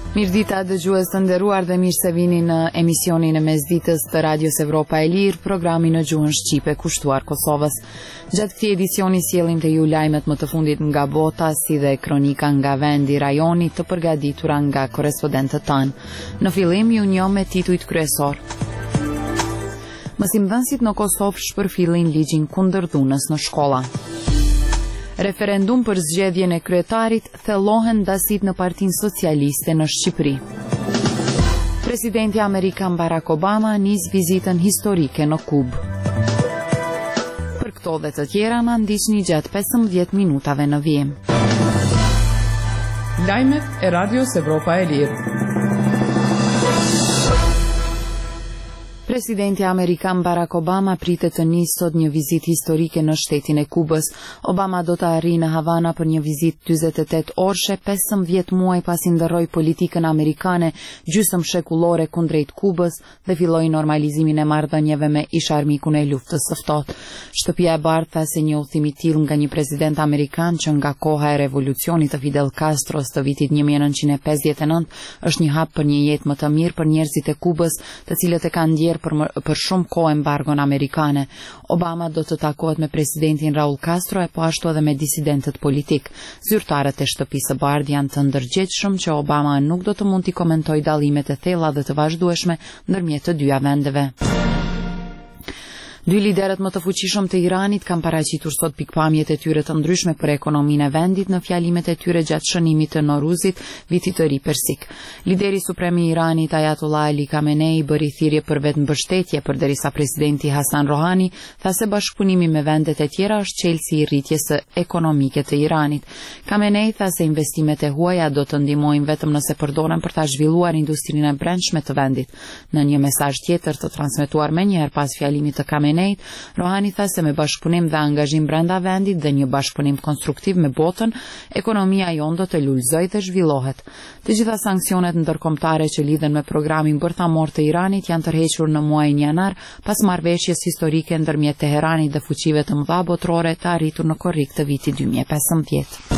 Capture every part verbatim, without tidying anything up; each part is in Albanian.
Mirëdita dëgjues të nderuar dhe mirë se vini në emisionin e mesditës të Radios Evropa e Lirë, programi në gjuhën shqipe kushtuar Kosovës. Gjatë këtij edicioni sjellim te ju lajmet më të fundit nga bota, si dhe kronika nga vendi, rajoni, të përgatitura nga korrespondentët tanë. Në fillim ju njoh me titujt kryesor. Mësimdhënësit në Kosovë shpërfillin ligjin kundër dhunës në shkolla. Referendum për zgjedhjen e kryetarit, thellohen dasit në Partinë Socialiste në Shqipëri. Presidenti Amerikan Barack Obama nis vizitën historike në Kubë. Për këto dhe të tjera na ndiqni gjatë pesëmbëdhjetë minutave në vijim. Lajmet e Radios Evropa e Lirë. Presidenti Amerikan Barack Obama pritet të nisë sot një vizitë historike në shtetin e Kubës. Obama do të arrijë në Havana për një vizitë dyzet e tetë orëshe, pesëmbëdhjetë muaj pasi ndërroi politikën amerikane gjysmë shekullore kundrejt Kubës dhe filloi normalizimin e marrëdhënieve me ish-armikun e luftës së ftohtë. Shtëpia e Bardhë tha se një udhëtim i tillë nga një president amerikan që nga koha e revolucionit të Fidel Castros të vitit një mijë e nëntëqind e pesëdhjetë e nëntë është një hap për një jetë më të mirë për njerëzit e Kubës, të cilët e kanë ndjerë për, për shumë kohë embargon amerikane. Obama do të takohet me presidentin Raul Castro e po ashtu edhe me disidentët politik. Zyrtarët e shtëpisë së Bardhë janë të ndërgjegjshëm që Obama nuk do të mund t'i komentojë dallimet e thella dhe të vazhdueshme ndërmjet të dyja vendeve. Dy liderët më të fuqishëm të Iranit kanë paraqitur sot pikpamjet e tyre të ndryshme për ekonominë e vendit në fjalimet e tyre gjatë shënimit të Noruzit, vitit të ri persik. Lideri suprem i Iranit Ayatollah Ali Khamenei bëri thirrje për vetëmbështetje, përderisa presidenti Hasan Rohani tha se bashkëpunimi me vendet e tjera është çelësi i rritjes së ekonomike të Iranit. Khamenei tha se investimet e huaja do të ndihmojnë vetëm nëse përdoren për ta zhvilluar industrinë e brendshme të vendit. Në një mesazh tjetër të transmetuar menjëherë pas fjalimit të Khamenei, Rohani tha se me bashkëpunim dhe angazhim brenda vendit dhe një bashkëpunim konstruktiv me botën, ekonomia jon do të lulëzojë dhe zhvillohet. Të gjitha sanksionet ndërkombëtare që lidhen me programin bërthamor të Iranit janë tërhequr në muajin janar pas marrëveshjes historike ndërmjet Teheranit dhe fuqive të mëdha botërore të arritur në korrik të vitit dy mijë e pesëmbëdhjetë.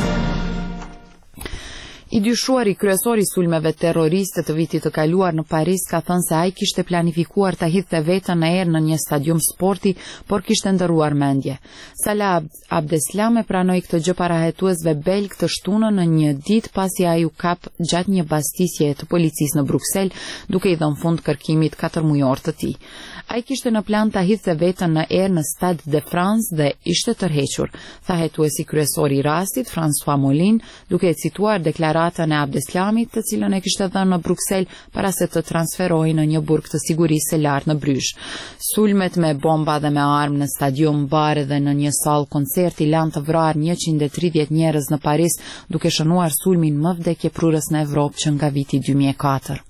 I dyshuari kryesori i sulmeve terroriste të vitit të kaluar në Paris ka thënë se ai kishte planifikuar ta hidhte veten në erë në një stadium sporti, por kishte ndërruar mendje. Salah Abdeslam e pranoi këtë gjë parahetuesve belg të shtunën në një ditë pasi ai u kap gjatë një bastisje të policisë në Bruksel, duke i dhënë fund kërkimit katër mujor të tij. Ai kishte në plan ta hidhte veten në erë në Stade de France dhe ishte tërhequr, tha hetuesi kryesori i rastit François Molin, duke e cituar deklaratën e Abdeslamit, të cilën e kishte dhënë në Bruksel para se të transferohej në një burg të sigurisë së lartë në Brysh. Sulmet me bomba dhe me armë në stadium, bare dhe në një sallë koncerti lanë të vrarë njëqind e tridhjetë njerëz në Paris, duke shënuar sulmin më vdekjeprurës në Evropë që nga viti dy mijë e katër.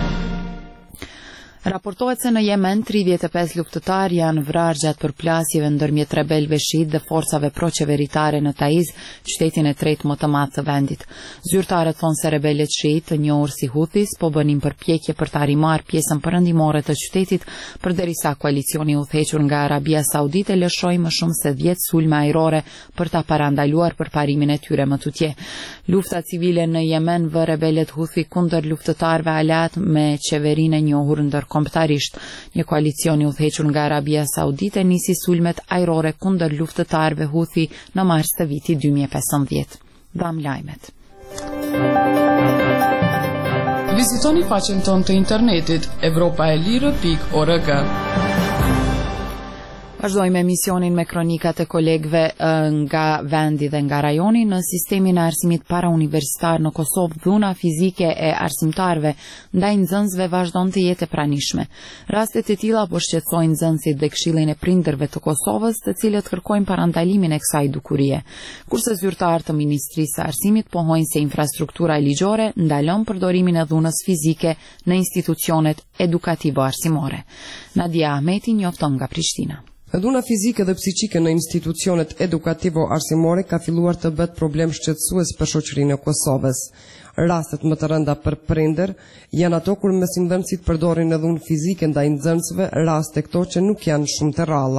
Raportohet se në Yemen tridhjetë e pesë luftëtar janë vrarë gjatë përplasjeve ndërmjet rebelëve shiit dhe forcave proqeveritare në Taiz, qytetin e tretë më të madh të vendit. Zyrtarët thonë se rebelët shiit, të njohur si Houthis, po bënin përpjekje për ta rimarrë pjesën perëndimore të qytetit, përderisa koalicioni i udhëhequr nga Arabia Saudite lëshoi më shumë se dhjetë sulme ajrore për ta parandaluar përparimin e tyre më tutje. Lufta civile në Yemen vë rebelët Houthi kundër luftëtarëve aleat me qeverinë e njohur ndërkombëtarisht. Një koalicion i udhëhequr nga Arabia Saudite nisi sulmet ajrore kundër luftëtarëve Houthi në mars të vitit dy mijë e pesëmbëdhjetë. Dham lajmet. Vizitoni faqen tonë të internetit evropaelire pikë org. Vazhdojmë emisionin me kronikat e kolegëve nga vendi dhe nga rajoni. Në sistemin e arsimit parauniversitar në Kosovë, dhuna fizike e arsimtarëve ndaj nxënësve vazhdon të jetë e pranishme. Rastet e tilla po shqetësojnë nxënësit dhe Këshillin e Prindërve të Kosovës, të cilët kërkojnë parandalimin e kësaj dukurie. Kurse zyrtarët të Ministrisë së Arsimit pohojnë se infrastruktura ligjore ndalon përdorimin e dhunës fizike në institucionet edukativo-arsimore. Nadia Ahmeti njofton nga Prishtina. Dhuna fizike dhe psiqike në institucionet edukativo-arsimore ka filluar të bëhet problem shqetësues për shoqërinë e Kosovës. Rastet më të rënda për prindër janë ato kur mësimdhënësit përdorin dhunë fizike ndaj nxënësve, raste këto që nuk janë shumë të rralla.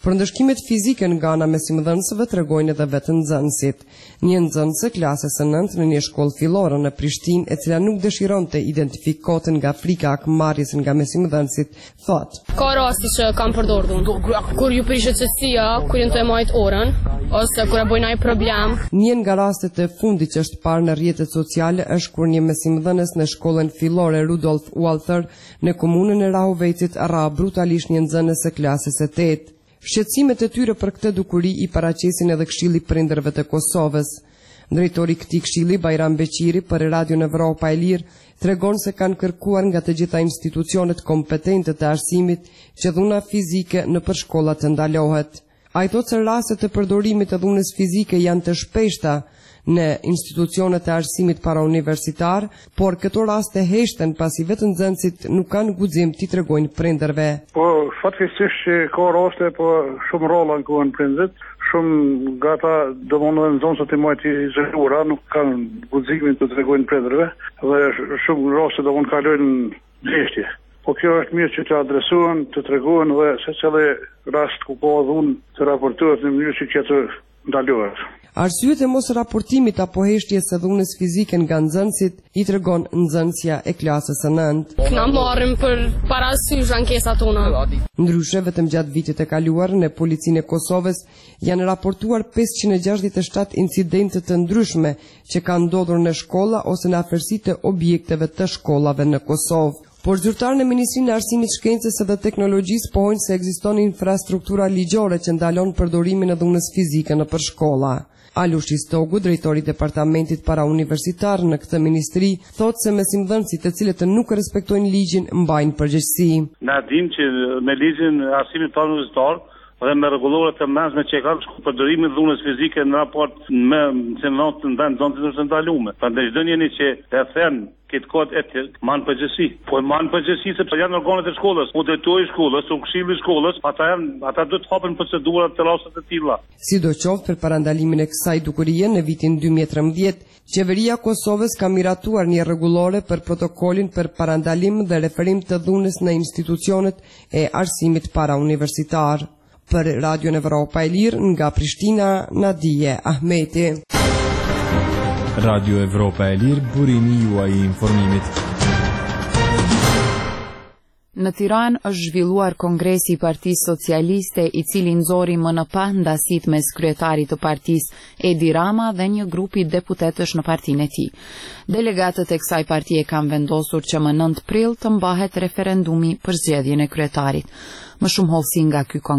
Për ndëshkimet fizike nga ana mësimdhënësve tregojnë edhe vetë nxënësit. Një nxënëse klasës së nëntë në një shkollë fillore në Prishtinë, e cila nuk dëshironte identifikoten nga frika akmarrjes nga mësimdhënësit, thotë: Ka raste që kam përdorur unë. Kur ju prishet çështja, kur jam të marr orën, ose kur e bëj ndonjë problem. Një nga rastet e fundit që është parë në rrjetet sociale është kur një mësimdhënës në shkollën fillore Rudolf Walther në komunën e Rahovecit rra brutalisht një nxënëse klasës së tetë. Shqetësimet e tyre për këtë dukuri i paraqesin edhe Këshilli i Prindërve të Kosovës. Drejtori i këtij këshilli, Bajram Beqiri, për Radion Evropa e Lirë, tregon se kanë kërkuar nga të gjitha institucionet kompetente të arsimit që dhuna fizike në përshkolla të ndalohet. Ai thotë se rastet e përdorimit të dhunës fizike janë të shpeshta në institucionet e arsimit parauniversitar, por këto raste heshten pasi vetë nxënësit nuk kanë guxim t'i tregojnë prindërve. Po fatkeqësisht që ka raste, po shumë rrolla në kohën prindrit, shumë nga ata domosdoshmë nxënësat e majtë izoluara nuk kanë guximin të tregojnë prindërve dhe shumë raste domosdoshmë kalojnë ndeshje. Po kjo është mirë që të adresohen, të tregohen dhe se cili rast ku ka dhunë të raportohet në mënyrë që të ndalohet. Arsyet e mos raportimit apo heshtjes së dhunës fizike nga nxënësit i tregon nxënësja e klasës së nëntë. Na marrim për parasysh ankesat tona. Ndryshe, vetëm gjatë vitit të kaluar në Policinë e Kosovës janë raportuar pesëqind e gjashtëdhjetë e shtatë incidente të ndryshme që kanë ndodhur në shkolla ose në afërsi të objekteve të shkollave në Kosovë. Por zyrtarët e Ministrinë e Arsimit, Shkencës dhe Teknologjisë pohojnë se ekziston infrastruktura ligjore që ndalon përdorimin e dhunës fizike në përshkolla. Alush Istogu, drejtori i departamentit parauniversitar në këtë ministri, thotë se mësimdhënësit të cilët nuk respektojnë ligjin mbajnë përgjegjësi. Na dim që me ligjin e arsimit parauniversitar dhe me rregullore të mëshme që kanë përdorimin e dhunës fizike në raport me mësimdhënët në vend zonë të ndaluar. Prandaj çdo njeri që e thën këtë kod etik, manë përgjësi. Po e manë përgjësi sepse janë organet e shkollës, u drejtori i shkollës, u këshilli i shkollës, ata janë, ata duhet të hapen procedurat të raste të tilla. Sidoqoftë, për parandalimin e kësaj dukurie në vitin dy mijë e trembëdhjetë, qeveria e Kosovës ka miratuar një rregullore për protokolin për parandalim dhe referim të dhunës në institucionet e arsimit parauniversitar. Për Radion Evropa e Lirë, nga Prishtina, Nadije Ahmeti. Radio Evropa e Lirë, burimi juaj i informimit. Në Tiranë është zhvilluar kongresi i Partisë Socialiste, i cili nxori më në pa ndasit mes kryetarit të partisë Edi Rama dhe një grupi deputetësh në partinë e tij. Delegatët e kësaj partie kanë vendosur që më nëntë prill të mbahet referendumi për zgjedhjen e kryetarit. Më shumë hollësi nga ky